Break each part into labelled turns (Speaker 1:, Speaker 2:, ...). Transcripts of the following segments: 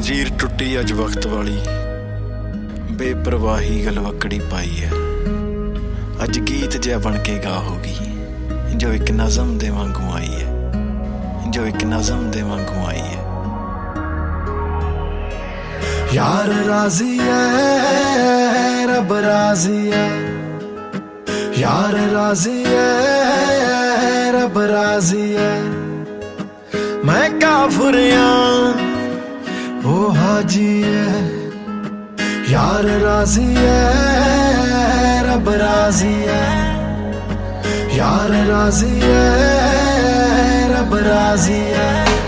Speaker 1: जंजीर टुटी अज वक्त वाली, बेपरवाही गलवकड़ी पाई है। अज गीत जिहा बन के गा होगी, जो एक नज़म दे वांगू आई है, जो एक नज़म दे वांगू आई है।
Speaker 2: यार राजी है रब राजी है, यार राजी है रब राजी है। मैं काफिरिया वो हाजी है, यार राजी है रब राजी है, यार राजी है रब राजी है।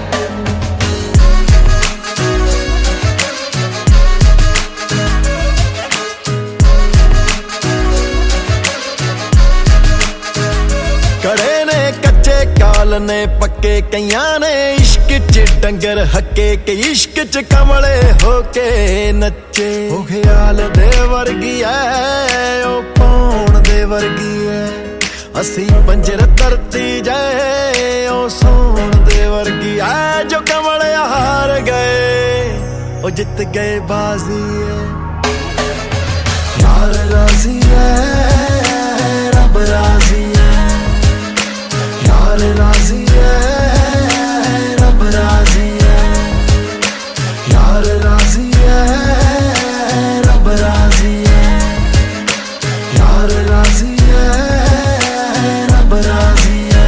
Speaker 2: कड़े ने कच्चे काल ने पक्के कईयां ने इश्क च डंगर हक्के के इश्क च कमले होके नच्चे। ओ ख्याल दे वर्गी है ओ पौन दे वर्गी है, असी पंजर धरती जाए ओ सोन दे वर्गी है। जो कमले हार गए ओ जित गए बाजी है, यार राजी है रब राजी है, यार राजी है रब राजी है, यार राजी है रब राजी है, यार राजी है रब राजी है।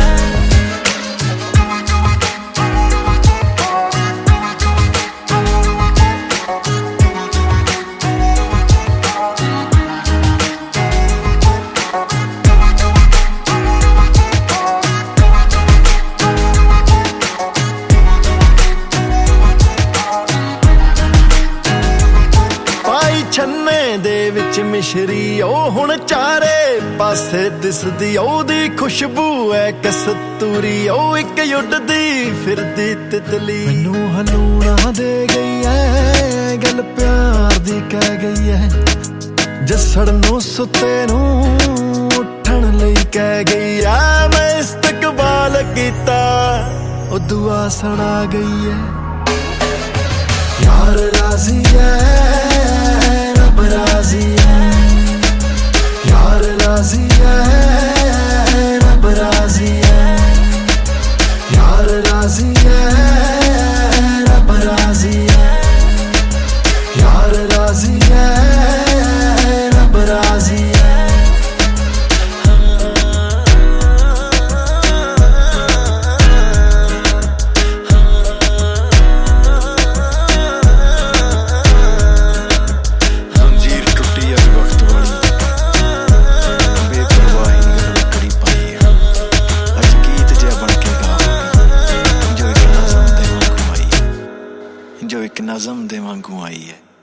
Speaker 2: छन्ने दे विच मिश्री ओ हुण चारे पासे दिसदी, ओदी खुशबू है कस्तूरी ओ इक उड्डदी फिरदी तितली। मैनू हलूणा दे गई है गल प्यार दी कह गई है, जसड़ नू सुते नू उठण लई कह गई है। मैं इस्तकबाल कीता ओ दुआ सुना गई है, यार राजी है रब राजी है, यार राजी है रब राजी है, यार राजी है रब राजी है, यार राजी है रब राजी है।
Speaker 1: जो एक नज़म दे वांगू आई है।